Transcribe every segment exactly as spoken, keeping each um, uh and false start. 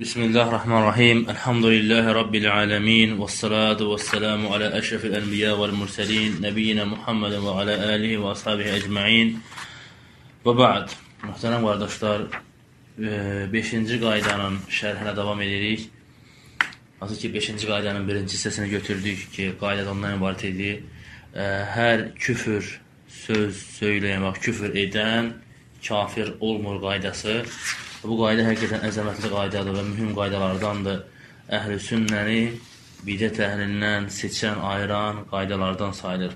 Bismillahirrahmanirrahim. Elhamdülillahi Rabbil alemin. Vessalatu vesselamu ala eşrefil enbiya vel murselin. Nebiyyina Muhammedin ve ala alihi ve ashabihi ecma'in. Və ba'd. Muhterem qardaşlar, beşinci qaydanın şərhinə davam edirik. Nasıl ki, beşinci qaydanın birinci hissəsini götürdük ki, qayda ondan ibarət idi. Hər küfür söz söyləyən, küfür edən kafir olmur qaydası. Bu qayda həqiqətən əzəmətli qaydadır və mühüm qaydalardandır. Əhl-i sünnəni bidət əhlindən seçən, ayıran qaydalardan sayılır.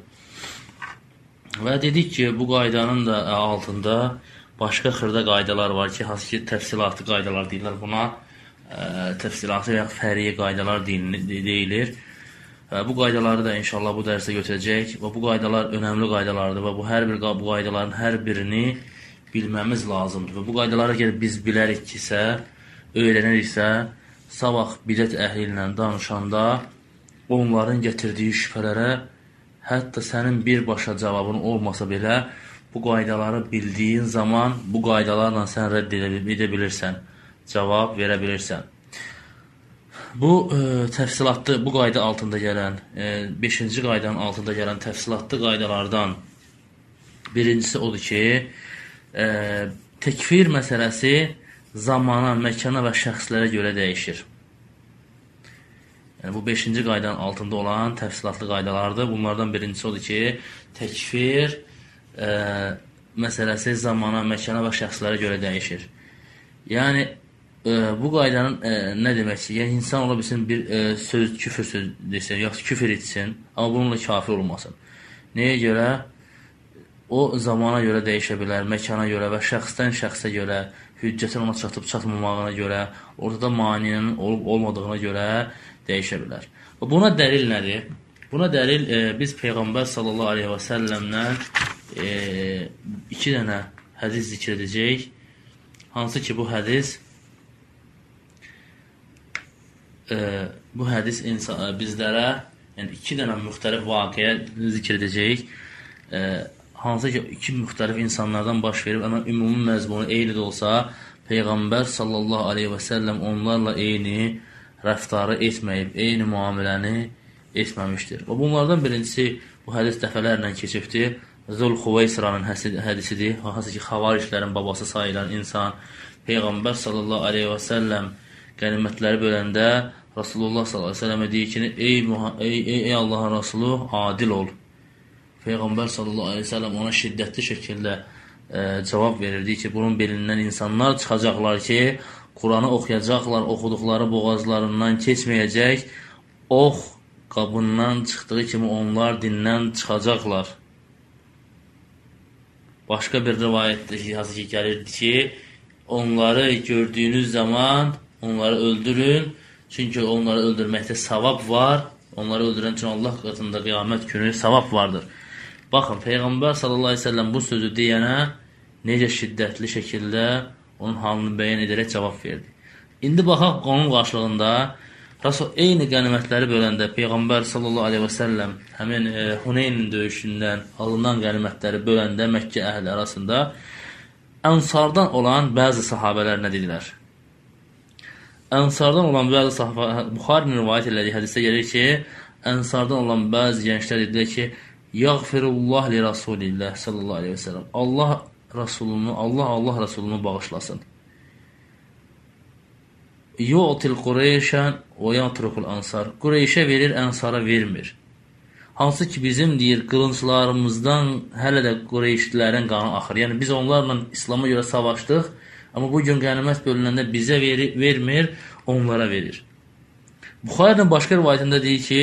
Və dedik ki, bu qaydanın da altında başqa xırda qaydalar var ki, hansı ki, təfsilatı qaydalar deyirlər buna. Təfsilatı və fərqi qaydalar deyilir. Bu qaydaları da inşallah bu dərsə götürəcək və bu qaydalar önəmli qaydalardır və bu hər bir bu qaydaların hər birini bilməmiz lazımdır. Və bu qaydaları əgər biz biləriksə, öyrəniriksə, sabah bidət əhli ilə danışanda onların gətirdiyi şübhələrə hətta sənin birbaşa cavabın olmasa belə bu qaydaları bildiyin zaman bu qaydalarla sən rədd edə bilirsən, cavab verə bilirsən. Bu e, təfsilatlı, bu qayda altında gələn, e, beşinci qaydanın altında gələn təfsilatlı qaydalardan birincisi odur ki, e, təkfir məsələsi zamana, məkana və şəxslərə görə dəyişir. Yəni, bu beşinci qaydanın altında olan təfsilatlı qaydalardır. Bunlardan birincisi odur ki, təkfir e, məsələsi zamana, məkana və şəxslərə görə dəyişir. Yəni, bu qaydanın e, nə demək ki, yəni insan ola bilsin bir e, söz, küfür söz desin, yaxşı küfür etsin, amma bununla kafir olmasın. Nəyə görə? O zamana görə dəyişə bilər, məkana görə və şəxsdən şəxsə görə, hüccətin ona çatıb çatmamağına görə, ortada maninin olub olmadığına görə dəyişə bilər. Və buna dəlil nədir? Buna dəlil e, biz Peyğəmbər sallallahu aleyhi və səlləmdən e, iki dənə hədis zikr edəcəyik. Hansı ki, bu hədis e, bu hədis insan, bizlərə yəni iki dənə müxtəlif vaqiə zikr edəcəyik. E, hansı ki, iki müxtəlif insanlardan baş verib, amma ümumi məzmunu eyni də olsa, Peyğəmbər sallallahu aleyhi və səlləm onlarla eyni rəftarı etməyib, eyni müamiləni etməmişdir. Və bunlardan birincisi, bu hədis dəfələrlə keçibdir. Zul-Xuveysranın hədisidir. Hansı ki, xavarişlərin babası sayılan insan Peyğəmbər sallallahu aleyhi və səlləm qənimətləri böləndə Rasulullah sallallahu aleyhi və səlləmə deyir ki, ey, ey, ey, ey Allahın Rasulü, adil ol. Peyğəmbər sallallahu aleyhi və səlləm ona şiddətli şəkildə e, cavab verirdi ki, bunun belindən insanlar çıxacaqlar ki, Quranı oxuyacaqlar, oxuduqları boğazlarından keçməyəcək, ox qabından çıxdığı kimi onlar dindən çıxacaqlar. Başqa bir rivayətdə ki, gəlirdi ki, onları gördüyünüz zaman onları öldürün, çünki onları öldürməkdə savab var, onları öldürən üçün Allah qatında qiyamət günü savab vardır. Baxın, Peyğəmbər sallallahu aleyhi ve sellem bu sözü deyənə necə şiddətli şəkildə onun halını bəyan edərək cavab verdi. İndi baxaq, onun qarşılığında Rasul eyni qənimətləri böləndə Peyğəmbər sallallahu aleyhi ve sellem həmin e, Huneynin döyüşündən alınan qənimətləri böləndə Məkkə əhli arasında Ənsardan olan bəzi sahabələr nə dedilər? Ənsardan olan bəzi sahabələr, Buxarinin rivayət elədiyi hədisdə gəlir ki, Ənsardan olan bəzi gənclər dedilər ki, Yağfirullah li Rasulillah sallallahu aleyhi ve sellem. Allah Rasulunu, Allah Allah Rasulunu bağışlasın. Yu'til Qureyşən və yatrukul ansar. Qureyşə verir, Ənsara vermir. Hansı ki, bizim deyir, qılınclarımızdan hələ də Qureyşlilərin qanı axır. Yəni, biz onlarla İslama görə savaşdıq, amma bu gün qənimət bölünəndə bizə veri, vermir, onlara verir. Buxarinin başqa rivayətində deyir ki,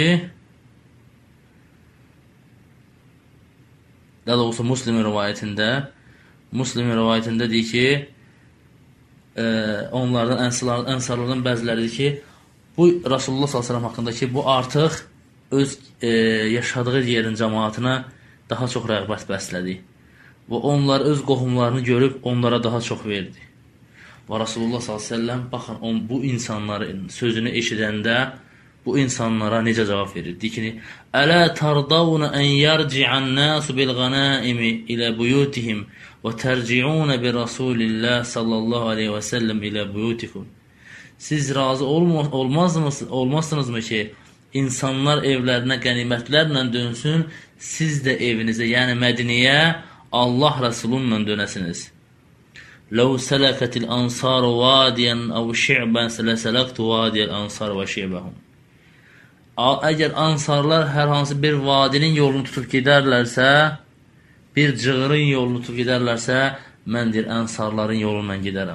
daha doğrusu Müslimin rivayətində, Müslimin rivayətində deyir ki, e, onlardan, ənsarlardan bəziləri deyir ki, bu Rasulullah sallallahu aleyhi ve sellem haqqında ki, bu artıq öz e, yaşadığı yerin cəmaatına daha çox rəğbət bəslədi. Və onlar öz qohumlarını görüb onlara daha çox verdi. Və Rasulullah sallallahu aleyhi ve sellem, baxın, on, bu insanların sözünü eşidəndə bu insanlara necə cavab verir? Deyir ki, Ələ tardavuna ən yərci'an nəsu bil qanaimi ilə buyutihim və tərci'unə bi Rasulillah sallallahu aleyhi və səlləm ilə buyutikum. siz razı olma, olmazmı, olmazsınızmı ki insanlar evlərinə qənimətlərlə dönsün, siz də evinizə, yəni Mədiniyə Allah Rəsulunla dönəsiniz. لو سلكت الأنصار واديا أو شعبا لسلكت وادي الأنصار وشعبهم. Əgər ansarlar hər hansı bir vadinin yolunu tutub gedərlərsə, bir cığırın yolunu tutub gedərlərsə, mən deyir, ənsarların yolundan gedərəm.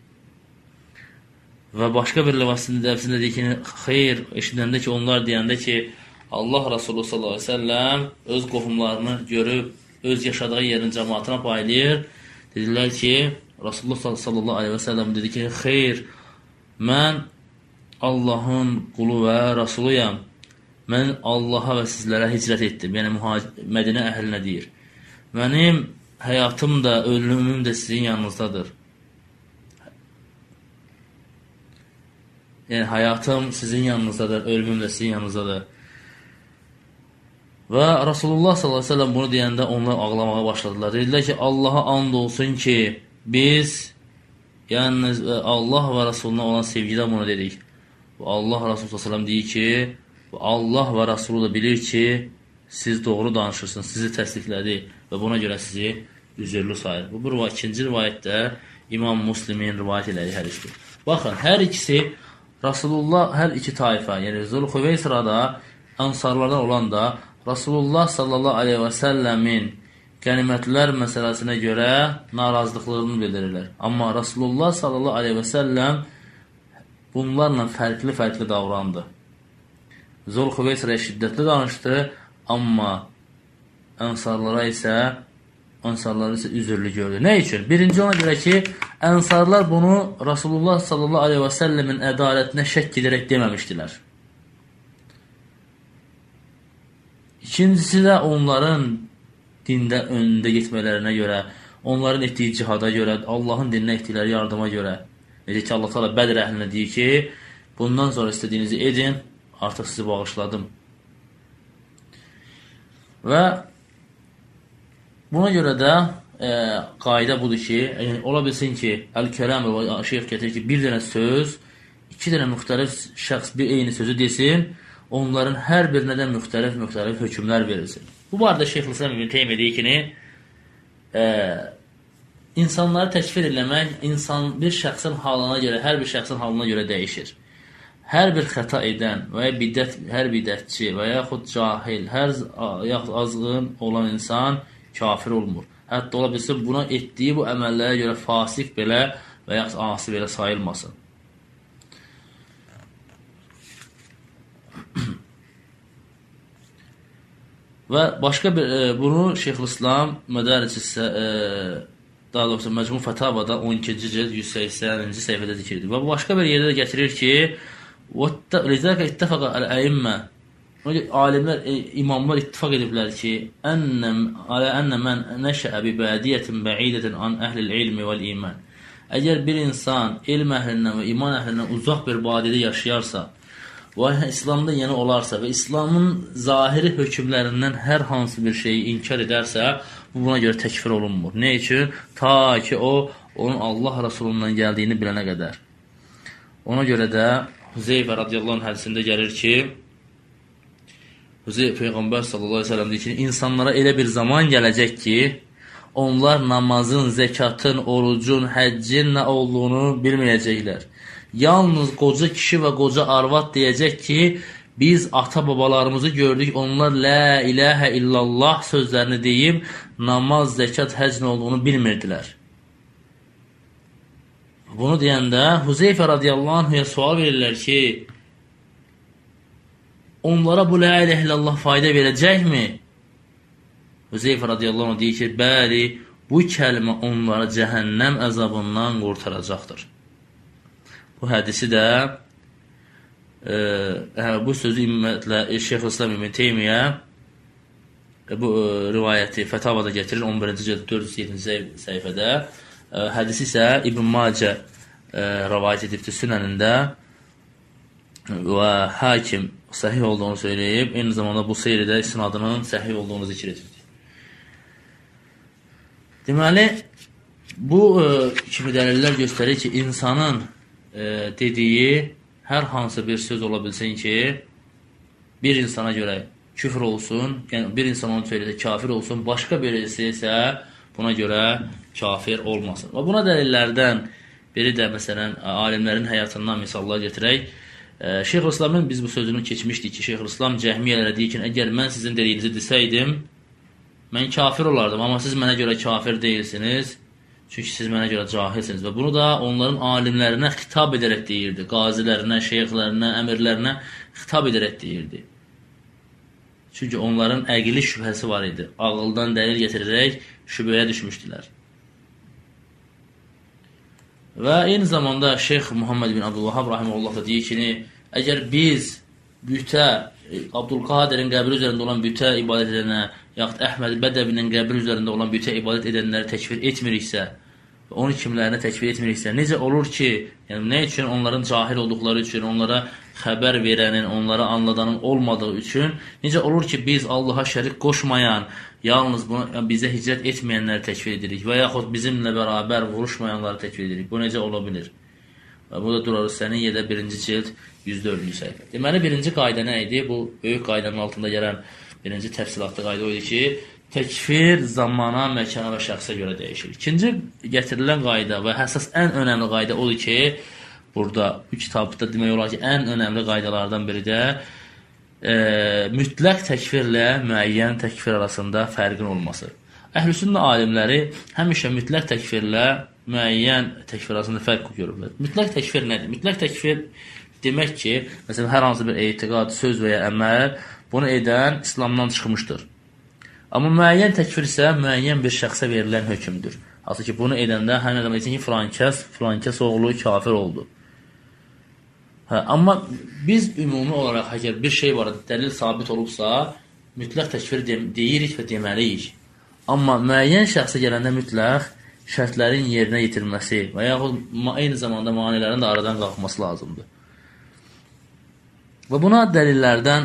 Və başqa bir levasında dəfsində deyir ki, xeyr, eşidəndə ki, onlar deyəndə ki, Allah Rasulü sallallahu aleyhi ve sellem öz qohumlarını görüb, öz yaşadığı yerin cəmaatına paylayır. Dedilər ki, Rasulullah sallallahu aleyhi ve sellem dedi ki, xeyr, mən Allahın qulu və Rasuluyam. Mən Allaha və sizlərə hicrət etdim. Yəni, Mədinə əhlinə deyir. Mənim həyatım da, ölümüm də sizin yanınızdadır. Yəni, həyatım sizin yanınızdadır, ölümüm də sizin yanınızdadır. Və Rasulullah sallallahu aleyhi ve sellem bunu deyəndə onlar ağlamağa başladılar. Dedilər ki, Allaha and olsun ki, biz yəni Allah və Rasuluna olan sevgidən bunu dedik. Allah Rasulü sallallahu aleyhi ve sellem deyir ki, Allah və Rasulü da bilir ki, siz doğru danışırsınız, sizi təsdiqlədi və buna görə sizi üzürlü sayır. Bu, bu ikinci rivayətdə İmam Müslimin rivayət elədiyi hədisdir. Baxın, hər ikisi Rasulullah, hər iki tayfa, yəni Zul-Xüveysrada ansarlardan olan da Rasulullah sallallahu aleyhi və səlləmin qənimətlər məsələsinə görə narazılıqlarını bildirirlər. Amma Rasulullah sallallahu aleyhi və səlləm bunlarla fərqli-fərqli davrandı. Zul-Xüveysraya şiddətli danışdı, amma ənsarlara isə ənsarları isə üzürlü gördü. Nə üçün? Birinci ona görə ki, ənsarlar bunu Rasulullah sallallahu aleyhi və səlləmin ədalətinə şəkk edərək deməmişdilər. İkincisi də onların dində önündə getmələrinə görə, onların etdiyi cihada görə, Allahın dininə etdikləri yardıma görə. Necə ki, Allah Teala Bədr əhlinə deyir ki, bundan sonra istədiyinizi edin, artıq sizi bağışladım. Və buna görə də e, qayda budur ki, yəni, ola bilsin ki, Əl-Kərəm və Şeyx gətirir ki, bir dənə söz, iki dənə müxtəlif şəxs bir eyni sözü desin, onların hər birinə də müxtəlif-müxtəlif hökmlər verilsin. Bu barədə Şeyx İslam İbn Teymiyyə deyir ki, e, insanları təkfir eləmək insan bir şəxsin halına görə, hər bir şəxsin halına görə dəyişir. Hər bir xəta edən və ya bidət, hər bidətçi və yaxud cahil, hər yaxud azğın olan insan kafir olmur. Hətta ola bilsin, buna etdiyi bu əməllərə görə fasik belə və yaxud asi belə sayılmasın. Və başqa bir, e, bunu Şeyxülislam Mədaric-i e, daha doğrusu Məcmu Fətavada on ikinci cild yüz səksəninci səhifədə zikirdir. Və başqa bir yerdə də gətirir ki, لذلك اتفق الأئمة, alimlər, e, imamlar ittifaq ediblər ki, على أن من نشأ ببادية بعيدة عن أهل العلم والإيمان. Əgər bir insan elm əhlindən və iman əhlindən uzaq bir badiyədə yaşayarsa və İslamda yeni olarsa və İslamın zahiri hökmlərindən hər hansı bir şeyi inkar edərsə, bu buna görə təkfir olunmur. Nə üçün? Ta ki o, onun Allah Rasulundan gəldiyini bilənə qədər. Ona görə də Hüzeyfə radiyallahu anh hədisində gəlir ki, Hüzeyfə Peyğəmbər sallallahu aleyhi ve sellem deyir ki, insanlara elə bir zaman gələcək ki, onlar namazın, zəkatın, orucun, həccin nə olduğunu bilməyəcəklər. Yalnız qoca kişi və qoca arvad deyəcək ki, biz ata-babalarımızı gördük, onlar la ilahə illallah sözlərini deyib, namaz, zəkat, həcc nə olduğunu bilmirdilər. Bunu deyəndə Hüzeyfə radiyallahu anh'a sual verirlər ki, onlara bu la ilahə illallah fayda verəcəkmi? Hüzeyfə radiyallahu anh deyir ki, bəli, bu kəlmə onlara cəhənnəm əzabından qurtaracaqdır. Bu hədisi də e, bu sözü ümumiyyətlə Şeyx İslam İbn Teymiyyə e, bu e, rivayəti Fətavada gətirir on birinci cild dörd yüz yeddinci səhifədə. E, hədisi isə İbn Macə e, rivayət edibdir Sünənində və hakim səhih olduğunu söyləyib, eyni zamanda bu seyridə isnadının səhih olduğunu zikr edir. Deməli, bu e, kimi dəlillər göstərir ki, insanın e, dediyi hər hansı bir söz ola bilsin ki, bir insana görə küfr olsun, yəni bir insan onu söyləsə kafir olsun, başqa birisi isə buna görə kafir olmasın. Və buna dəlillərdən biri də, məsələn, alimlərin həyatından misallar getirək. Şeyxülislamın biz bu sözünü keçmişdik ki, Şeyxülislam cəhmiyyələrə deyir ki, əgər mən sizin dediyinizi desəydim, mən kafir olardım, amma siz mənə görə kafir deyilsiniz, çünki siz mənə görə cahilsiniz. Və bunu da onların alimlərinə xitab edərək deyirdi, qazilərinə, şeyxlərinə, əmirlərinə xitab edərək deyirdi. Çünki onların əqli şübhəsi var idi, ağıldan dəlil getirərək şübhəyə düşmüşdülər. Və eyni zamanda Şeyx Muhammed bin Abdülvahhab rahimehullah da deyir ki, əgər biz bütə, Abdülqadirin qəbri üzərində olan bütə ibadət edənə, yaxud Əhməd Bədəvinin qəbri üzərində olan bütə ibadət edənləri təkfir etmiriksə, onu kimlərinə təkfir etmiriksə, necə olur ki, yəni nə üçün onların cahil olduqları üçün, onlara xəbər verənin, onlara anladanın olmadığı üçün, necə olur ki, biz Allaha şərik qoşmayan, yalnız bunu, yəni bizə hicrət etməyənləri təkfir edirik və yaxud bizimlə bərabər vuruşmayanları təkfir edirik. Bu necə ola bilir? Və bu da Durarus Səniyyədə birinci cild yüz dördüncü səhifə. Deməli, birinci qayda nə idi? Bu, böyük qaydanın altında gələn birinci təfsilatlı qayda o idi ki, təkfir zamana, məkana və şəxsə görə dəyişir. İkinci gətirilən qayda və həssas ən önəmli qayda odur ki, burada bu kitabda demək olar ki, ən önəmli qaydalardan biri də e, mütləq təkfirlə müəyyən təkfir arasında fərqin olması. Əhlüsünnə alimləri həmişə mütləq təkfirlə müəyyən təkfir arasında fərq görürlər. Mütləq təkfir nədir? Mütləq təkfir demək ki, məsələn, hər hansı bir etiqad, söz və ya əməl bunu edən İslamdan çıxmışdır. Amma müəyyən təkfir isə müəyyən bir şəxsə verilən hökmdür. Hansı ki, bunu edəndə hər nə demək üçün ki, filankəs, filankəs oğlu kafir oldu. Hə, amma biz ümumi olaraq əgər bir şey var, dəlil sabit olubsa, mütləq təkfir de deyirik və deməliyik. Amma müəyyən şəxsə gələndə mütləq şərtlərin yerinə yetirilməsi və yaxud eyni zamanda manilərin də aradan qalxması lazımdır. Və buna dəlillərdən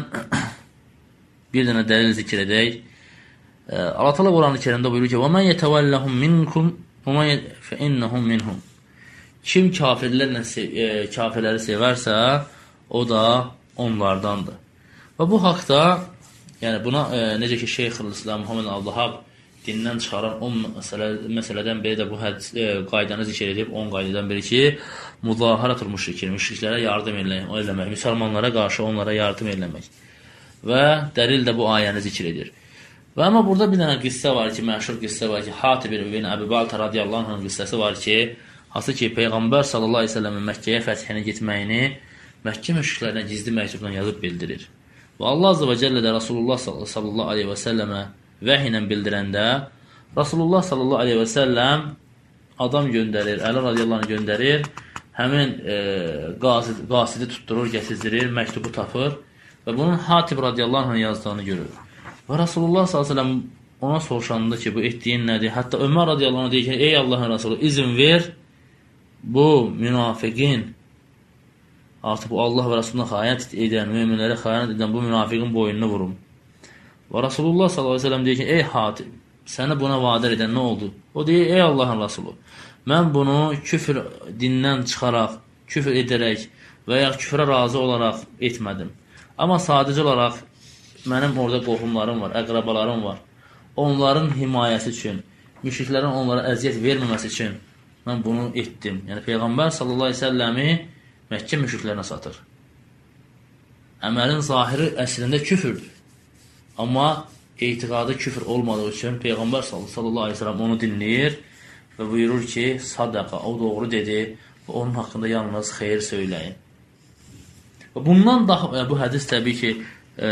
bir dənə dəlil zikr edək. Allah Teala Quran-ı Kərimdə buyurur ki: "Və men yetevellahum minkum fe innahum minhum." Kim kafirlərlə e, kafirləri sevərsə, o da onlardandır. Və bu haqda, yəni buna e, necə ki Şeyxülislam Muhammed bin Abdülvahhab dindən çıxaran on məsələ, məsələdən biri də bu hədis e, qaydanı zikr edib, on qaydadan biri ki, muzaharatul müşrikin, müşriklərə yardım eləmək, müsəlmanlara qarşı onlara yardım eləmək. Və dəlil də bu ayəni zikr edir. Və amma burada bir dənə qissə var ki, məşhur qissə var ki, Hatib ibn Əbi Balta radiyallahu anh'ın qissəsi var ki, hansı ki, Peyğəmbər sallallahu aleyhi ve sellemin Məkkəyə fəthini getməyini Məkkə müşriklərinə gizli məktubdan yazıb bildirir. Və Allah azze və cəllə də Rasulullah sallallahu aleyhi ve sellemə vəhy ilə bildirəndə, Rasulullah sallallahu aleyhi ve sellem adam göndərir, Əli radiyallahu anh göndərir, həmin e, qasid, qasidi tutturur, gətizdirir, məktubu tapır və bunun Hatib radiyallahu anh yazdığını görür. Və Rasulullah sallallahu aleyhi ve sellem ona soruşanda ki, bu etdiyin nədir? Hətta Ömər radiyallahu anh deyir ki, ey Allahın Rasulü, izin ver, bu münafiqin, artıq bu Allah və Rasuluna xəyanət edən, müminlərə xəyanət edən bu münafiqin boynunu vurum. Və Rasulullah sallallahu aleyhi ve sellem deyir ki, ey Hatib, səni buna vadar edən nə oldu? O deyir, ey Allahın Rasulü, mən bunu küfür dindən çıxaraq, küfür edərək və ya küfrə razı olaraq etmədim. Amma sadəcə olaraq mənim orada qohumlarım var, əqrabalarım var. Onların himayəsi üçün, müşriklərin onlara əziyyət verməməsi üçün mən bunu etdim. Yəni Peyğəmbər sallallahu aleyhi ve selləmi Məkkə müşriklərinə satır. Əməlin zahiri əslində küfürdür. Amma etiqadı küfür olmadığı üçün Peyğəmbər sallallahu aleyhi ve sellem onu dinləyir və buyurur ki, sadaqa, o doğru dedi və onun haqqında yalnız xeyir söyləyin. Və bundan daha, bu hədis təbii ki, e,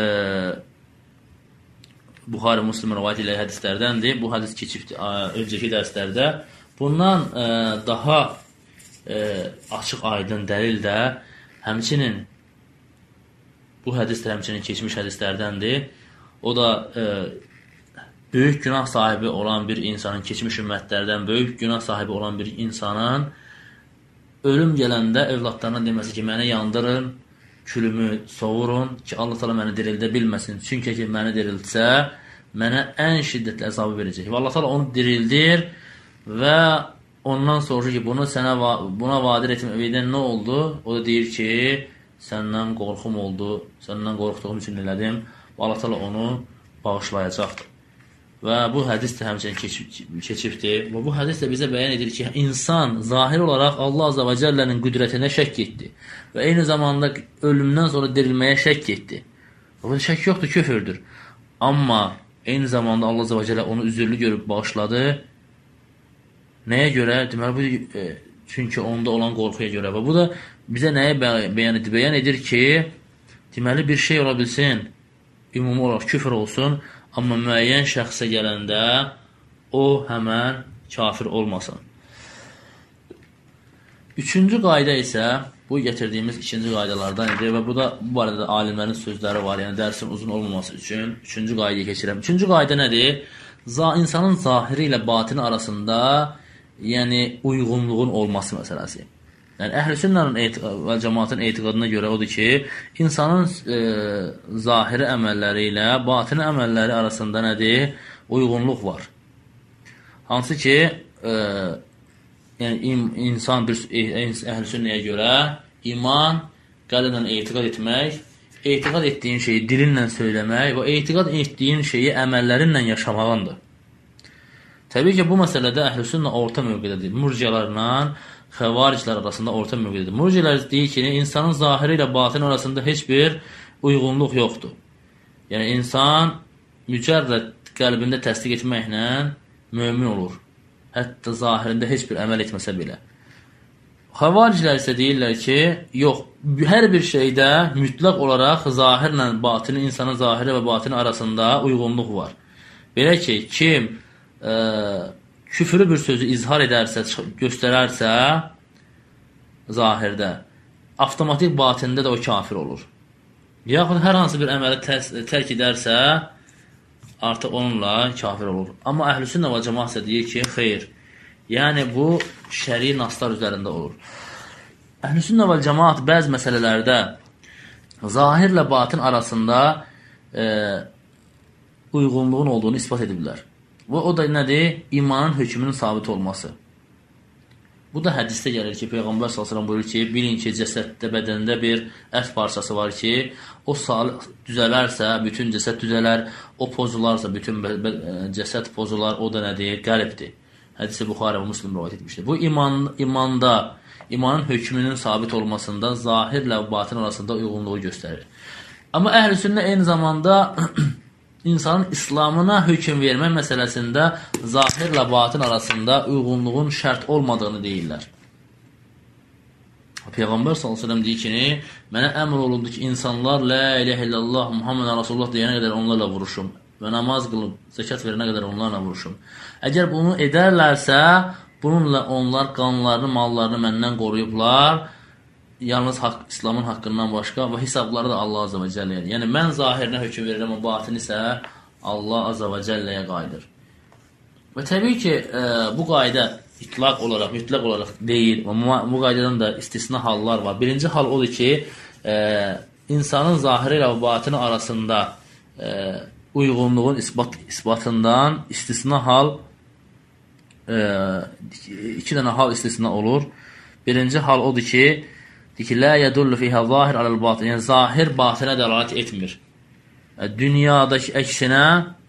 Buxari Müslim rivayət ilə hədislərdəndir. Bu hədis keçibdir öncəki dərslərdə. Bundan e, daha e, açıq aydın dəlil də həmçinin bu hədis də həmçinin keçmiş hədislərdəndir. O da e, böyük günah sahibi olan bir insanın, keçmiş ümmətlərdən böyük günah sahibi olan bir insanın ölüm gələndə övladlarına deməsi ki, məni yandırın, külümü soğurun ki, Allah Teala məni dirildə bilməsin. Çünki ki, məni diriltsə, mənə ən şiddətli əzabı verəcək. Və Allah Teala onu dirildir və ondan soruşur ki, bunu sənə buna vadir etməkdən nə oldu? O da deyir ki, səndən qorxum oldu, səndən qorxduğum üçün elədim. Allah Teala onu bağışlayacaqdır. Və bu hədis də həmçinin keçibdir. Və bu hədis də bizə bəyan edir ki, insan zahir olaraq Allah Azza və Cəllənin qüdrətinə şəkk etdi. Və eyni zamanda ölümdən sonra dirilməyə şəkk etdi. Və bu şəkk yoxdur, küfürdür. Amma eyni zamanda Allah Azza və Cəllə onu üzürlü görüb bağışladı. Nəyə görə? Deməli, bu, e, çünki onda olan qorxuya görə. Və bu da bizə nəyə bəyan edir? Bəyan edir ki, deməli, bir şey ola bilsin, ümumi olaraq küfür olsun, amma müəyyən şəxsə gələndə o həmən kafir olmasın. Üçüncü qayda isə bu gətirdiyimiz ikinci qaydalardan idi və bu da bu barədə alimlərin sözləri var, yəni dərsin uzun olmaması üçün üçüncü qaydaya keçirəm. Üçüncü qayda nədir? İnsanın zahiri ilə batini arasında yəni uyğunluğun olması məsələsi. Yəni Əhl-i Sünnənin və cəmaatın etiqadına görə odur ki, insanın e, zahiri əməlləri ilə batini əməlləri arasında nədir? Uyğunluq var. Hansı ki, e, yəni insan bir Əhl-i Sünnəyə görə iman qəlblə etiqad etmək, etiqad etdiyin şeyi dilinlə söyləmək və etiqad etdiyin şeyi əməllərinlə yaşamağındır. Təbii ki, bu məsələdə Əhl-i Sünnə orta mövqedədir. Murciələrlə xəvariclər arasında orta mövqedədir. Murciələr deyir ki, insanın zahiri ilə batini arasında heç bir uyğunluq yoxdur. Yəni, insan mücərrəd qəlbində təsdiq etməklə mömin olur. Hətta zahirində heç bir əməl etməsə belə. Xəvariclər isə deyirlər ki, yox, hər bir şeydə mütləq olaraq zahirlə batini, insanın zahiri və batini arasında uyğunluq var. Belə ki, kim e, küfrü bir sözü izhar edərsə, göstərərsə zahirdə, avtomatik batində də o kafir olur. Yaxud hər hansı bir əməli tərk edərsə, artıq onunla kafir olur. Amma Əhl-i Sünnə və cəmaat isə deyir ki, xeyr. Yəni, bu şəri naslar üzərində olur. Əhl-i Sünnə və cəmaat bəzi məsələlərdə zahirlə batin arasında e, uyğunluğun olduğunu ispat ediblər. Və o da nədir? İmanın hökmünün sabit olması. Bu da hədisdə gəlir ki, Peyğəmbər sallallahu əleyhi və səlləm buyurur ki, bilin ki, cəsəddə, bədəndə bir ət parçası var ki, o düzələrsə, bütün cəsəd düzələr, o pozularsa, bütün cəsəd pozular, o da nədir? Qəlbdir. Hədisi Buxari və Müslim rivayet etmişdir. Bu iman, imanda, imanın hökmünün sabit olmasında zahirlə və batin arasında uyğunluğu göstərir. Amma Əhl-i Sünnə eyni zamanda insanın İslamına hökm vermə məsələsində zahirlə batin arasında uyğunluğun şərt olmadığını deyirlər. Peyğəmbər sallallahu əleyhi və səlləm deyir ki, mənə əmr olundu ki, insanlar la ilahə illallah Muhammed Rasulullah deyənə qədər onlarla vuruşum və namaz qılıb zəkat verənə qədər onlarla vuruşum. Əgər bunu edərlərsə, bununla onlar qanlarını, mallarını məndən qoruyublar. Yalnız haqq, İslamın haqqından başqa və hesabları da Allah Azza və Cəlləyə. Yəni, mən zahirinə hökm verirəm, o batin isə Allah Azza və Cəlləyə qayıdır. Və təbii ki, e, bu qayda itlaq olaraq, mütləq olaraq deyil. Bu qaydadan da istisna hallar var. Birinci hal odur ki, e, insanın zahiri ilə batini arasında e, uyğunluğun isbat, isbatından istisna hal, e, iki dənə hal istisna olur. Birinci hal odur ki, ki, la yədullu fiyhə zahir aləl batin. Yəni, zahir batinə dəlalət etmir. Dünyadakı əksinə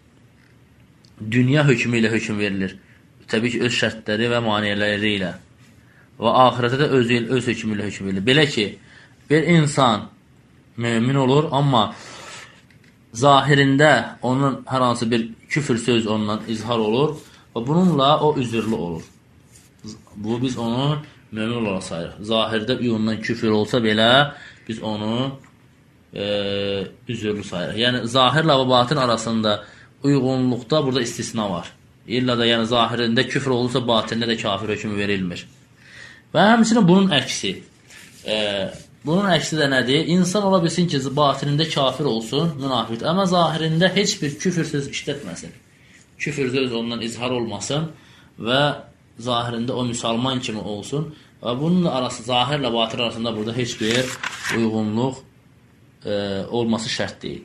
dünya hökmü ilə hökm verilir. Təbii ki, öz şərtləri və maniyələri ilə. Və ahirətə də öz, öz hökmü ilə hökm verilir. Belə ki, bir insan mümin olur, amma zahirində onun hər hansı bir küfür söz ondan izhar olur və bununla o üzürlü olur. Bu, biz onu mümin olaraq sayırıq. Zahirdə ondan küfür olsa belə, biz onu e, üzürlü sayırıq. Yəni, zahirlə və batin arasında uyğunluqda burada istisna var. İlla da, yəni, zahirində küfür olursa, batində də kafir hökmü verilmir. Və həmçinin bunun əksi. E, bunun əksi də nədir? İnsan ola bilsin ki, batinində kafir olsun, münafiq, amma zahirində heç bir küfür söz işlətməsin. Küfür söz ondan izhar olmasın və zahirində o müsəlman kimi olsun və bunun arası, zahirlə batin arasında burada heç bir uyğunluq e, olması şərt deyil.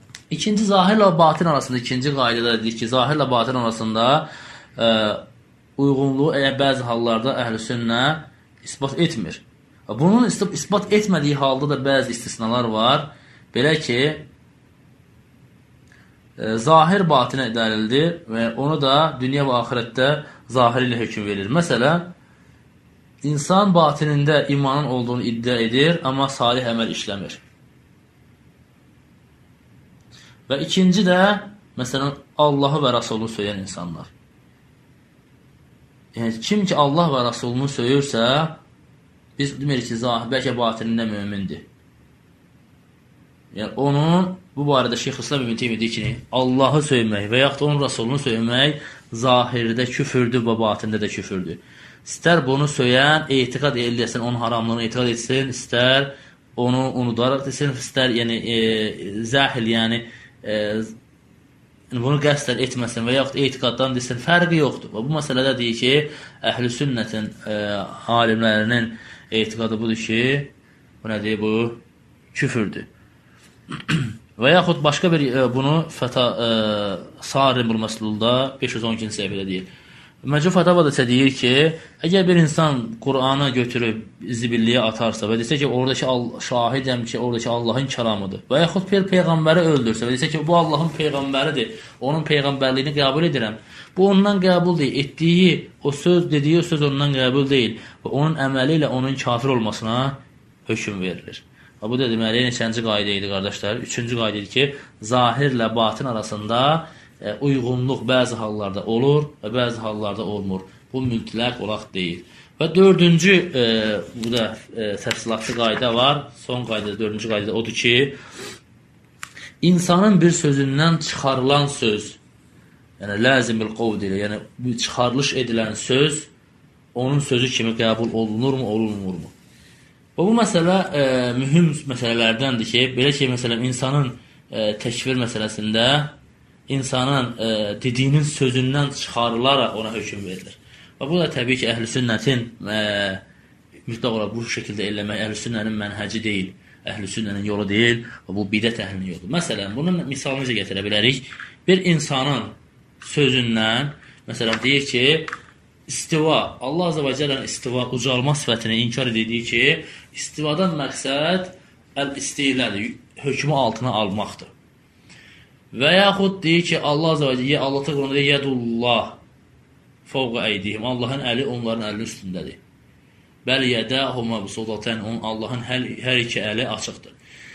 İkinci, zahirlə batin arasında ikinci qaydada dedik ki, zahirlə batin arasında e, uyğunluğu əgər bəzi hallarda əhl-i sünnə isbat etmir. Bunun isbat etmədiyi halda da bəzi istisnalar var. Belə ki, e, zahir batinə dəlildir və onu da dünya və axirətdə zahir ilə hökm verir. Məsələn, insan batinində imanın olduğunu iddia edir, amma salih əməl işləmir. Və ikinci də, məsələn, Allahı və Rasulunu söyən insanlar. Yəni, kim ki Allah və Rasulunu söyürsə, biz demirik ki, zahir, bəlkə batinində mömindir. Yəni, onun, bu barədə Şeyxülislam İbn Teymiyyə deyir ki, Allahı söymək və yaxud da onun Rasulunu söymək zahirdə küfürdür və batində də küfürdür. İstər bunu söyən, etiqad eləyəsin, onun haramlığını etiqad etsin, istər onu unudaraq desin, istər yəni, e, zəhil, yəni e, bunu qəsdən etməsin və yaxud etiqaddan desin, fərqi yoxdur. Və bu məsələdə deyir ki, əhl-i sünnətin e, alimlərinin etiqadı budur ki, bu nədir? Bu küfürdür. Və yaxud başqa bir e, bunu Fəta e, Sarim Məslulda beş yüz on ikinci səhifədə deyir. Məcmu Fətavada isə deyir ki, əgər bir insan Qur'anı götürüb zibilliyə atarsa və desə ki, oradakı şahidəm ki, oradakı Allahın kəlamıdır və yaxud bir peyğəmbəri öldürsə və desə ki, bu Allahın peyğəmbəridir, onun peyğəmbərliyini qəbul edirəm. Bu ondan qəbul deyil. Etdiyi o söz, dediyi o söz ondan qəbul deyil. Və onun əməli ilə onun kafir olmasına hökm verilir. Və bu da deməli, neçənci qayda idi, qardaşlar? Üçüncü qayda idi ki, zahirlə batin arasında e, uyğunluq bəzi hallarda olur və bəzi hallarda olmur. Bu mütləq olaq deyil. Və dördüncü, e, bu da e, təfsilatlı qayda var. Son qayda, dördüncü qayda odur ki, insanın bir sözündən çıxarılan söz, yəni ləzimil qovd ilə, yəni çıxarılış edilən söz onun sözü kimi qəbul olunurmu, olunmurmu? Və bu məsələ e, mühüm məsələlərdəndir ki, belə ki, məsələn, insanın e, təkfir məsələsində insanın e, dediyinin sözündən çıxarılaraq ona hökm verilir. Və bu da təbii ki, əhl-i sünnətin e, mütləq olaraq bu şəkildə eləmək əhl-i sünnənin mənhəci deyil, əhl-i sünnənin yolu deyil və bu bidət əhlinin yolu. Məsələn, bunun misalını necə gətirə bilərik? Bir insanın sözündən, məsələn, deyir ki, istiva, Allah Azə və Cəllənin istiva, ucalma sifətini inkar edir ki, istivadan məqsəd əl-istiylədir, hökmü altına almaqdır. Və yaxud deyir ki, Allah Azə və Cəllə, Allah Təala deyir, yədullah fəvqə əydihim, Allahın əli onların əlinin üstündədir. Bəl yədəhumə bisodətən, Allahın hər, hər iki əli açıqdır.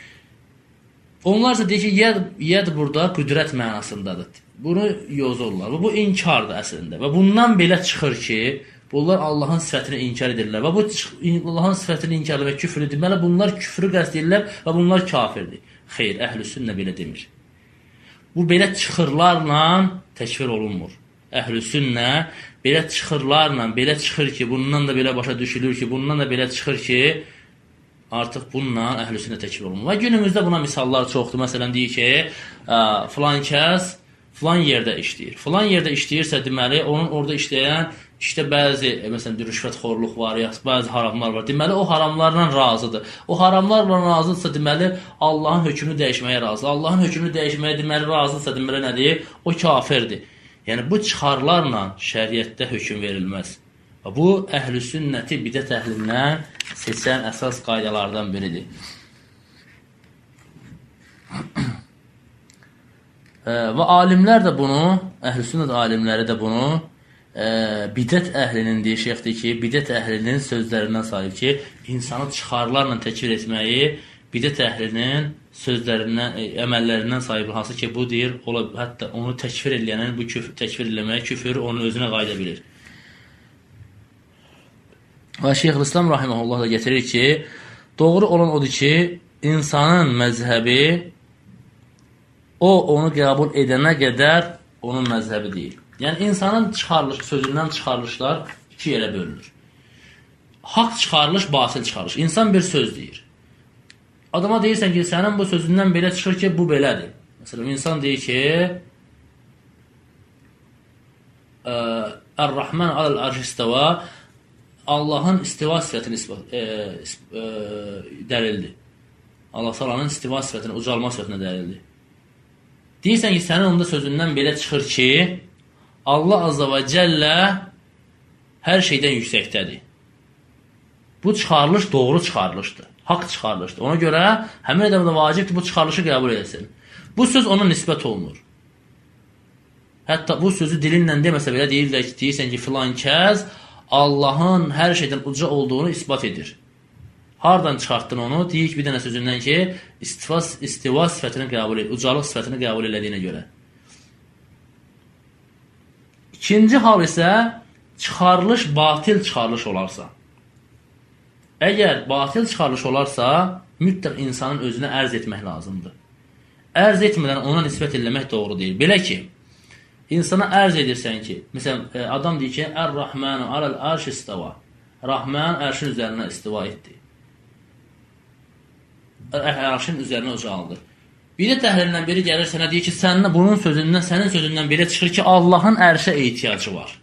Onlar isə deyir ki, yəd, yəd burada qüdrət mənasındadır. Bunu yozurlar. Bu inkardır əslində. Və bundan belə çıxır ki, bunlar Allahın sifətini inkar edirlər. Və bu Allahın sifətini inkar etmək küfür edir. Deməli, bunlar küfrü qəsd edirlər və bunlar kafirdir. Xeyr, əhl-i sünnə belə demir. Bu belə çıxırlarla təkfir olunmur. Əhl-i sünnə belə çıxırlarla, belə çıxır ki, bundan da belə başa düşülür ki, bundan da belə çıxır ki, artıq bununla əhl-i sünnə təkfir olunur. Və günümüzdə buna misallar çoxdur. Məsələn, deyir ki, filan kəs filan yerdə işləyir. Filan yerdə işləyirsə, deməli, onun orada işləyən işdə bəzi, məsələn, rüşvətxorluq var, ya bəzi haramlar var. Deməli, o haramlarla razıdır. O haramlarla razıdırsa, deməli, Allahın hökmünü dəyişməyə razıdır. Allahın hökmünü dəyişməyə, deməli, razıdırsa, deməli, nədir? O kafirdir. Yəni, bu çıxarlarla şəriətdə hökm verilməz. Bu, əhl-i sünnəti bidət əhlindən seçən əsas qaydalardan biridir. Və alimlər də bunu, əhl-i sünnət alimləri də bunu e, bidət əhlinin deyir, şeyxdir ki, bidət əhlinin sözlərindən sahib ki, insanı çıxarlarla təkfir etməyi bidət əhlinin sözlərindən, e, əməllərindən sahib, hansı ki, bu deyir, ola, hətta onu təkfir eləyənin, bu küfür, təkfir eləməyə küfür onu özünə qayda bilir. Və Şeyxülislam rahiməhullah da gətirir ki, doğru olan odur ki, insanın məzhəbi o, onu qəbul edənə qədər onun məzhəbi deyil. Yəni, insanın çıxarılış, sözündən çıxarılışlar iki yerə bölünür. Haqq çıxarılış, batil çıxarılış. İnsan bir söz deyir. Adama deyirsən ki, sənin bu sözündən belə çıxır ki, bu belədir. Məsələn, insan deyir ki, Ər-Rahman aləl-Arş istiva, Allahın istiva sifətini e, e, dəlildir. Allah Taala'nın istiva sifətini, ucalma sifətinə dəlildir. Deyirsən ki, sənin onda sözündən belə çıxır ki, Allah Azza və Cəllə hər şeydən yüksəkdədir. Bu çıxarılış doğru çıxarılışdır. Haqq çıxarılışdır. Ona görə həmin adam da vacibdir bu çıxarılışı qəbul etsin. Bu söz ona nisbət olunur. Hətta bu sözü dilinlə deməsə belə deyirlər ki, deyirsən ki, filan kəs Allahın hər şeydən uca olduğunu isbat edir. Hardan çıxartdın onu? Deyir ki, bir dənə sözündən ki, istiva, istiva sifətini qəbul edir, ucalıq sifətini qəbul elədiyinə görə. İkinci hal isə çıxarılış batil çıxarılış olarsa. Əgər batil çıxarılış olarsa, mütləq insanın özünə ərz etmək lazımdır. Ərz etmədən ona nisbət eləmək doğru deyil. Belə ki, insana ərz edirsən ki, məsələn, adam deyir ki, Ər-Rahmanu aləl-ərş istava. Rahman ərşin üzərinə istiva etdi. Ərşin üzərinə ucaldır. Bir də təhlildən biri gəlir sənə deyir ki, sənin bunun sözündən, sənin sözündən belə çıxır ki, Allahın ərşə ehtiyacı var.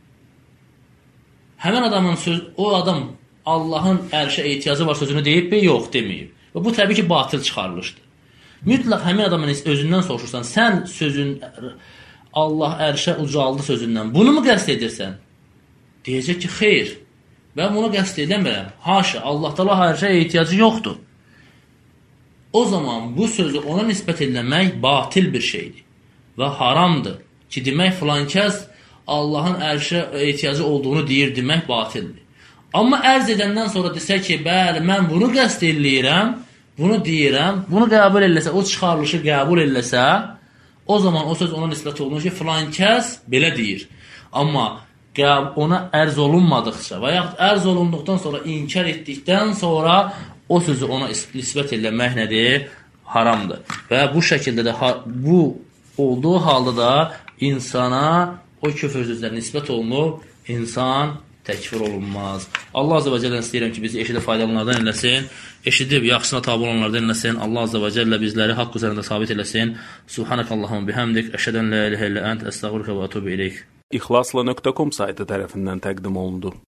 Həmin adamın söz, o adam Allahın ərşə ehtiyacı var sözünü deyib, yox deməyib. Və bu təbii ki, batil çıxarılışdır. Mütləq həmin adamın özündən soruşursan, sən sözün Allah ərşə ucaldı sözündən bunu mu qəsd edirsən? Deyəcək ki, xeyr. Mən bunu qəsd edəmirəm. Haşa, Allah təala ərşə ehtiyacı yoxdur. O zaman bu sözü ona nisbət eləmək batil bir şeydir və haramdır ki, demək filan kəs Allahın ərşə ehtiyacı olduğunu deyir, demək batildir. Amma ərz edəndən sonra desə ki, bəli, mən bunu qəsd eləyirəm, bunu deyirəm, bunu qəbul eləsə, o çıxarılışı qəbul eləsə, o zaman o söz ona nisbət olunur ki, filan kəs belə deyir. Amma ona ərz olunmadıqca və yaxud ərz olunduqdan sonra inkar etdikdən sonra o sözü ona nisbət eləmək nədir? Haramdır. Və bu şəkildə də bu olduğu halda da insana o küfr sözləri nisbət olunur, insan təkfir olunmaz. Allah Azze və Cəllə istəyirəm ki, bizi eşidib faydalanlardan eləsin, eşidib yaxşısına tabi olanlardan eləsin. Allah Azze və Cəllə bizləri haqq üzərində sabit eləsin. Subhanəkallahumma bihamdik, əşhədən la ilahə illə ənt, əstəğfiruka və etûbü ileyk. İxlasla nöqtə com saytı tərəfindən təqdim olundu.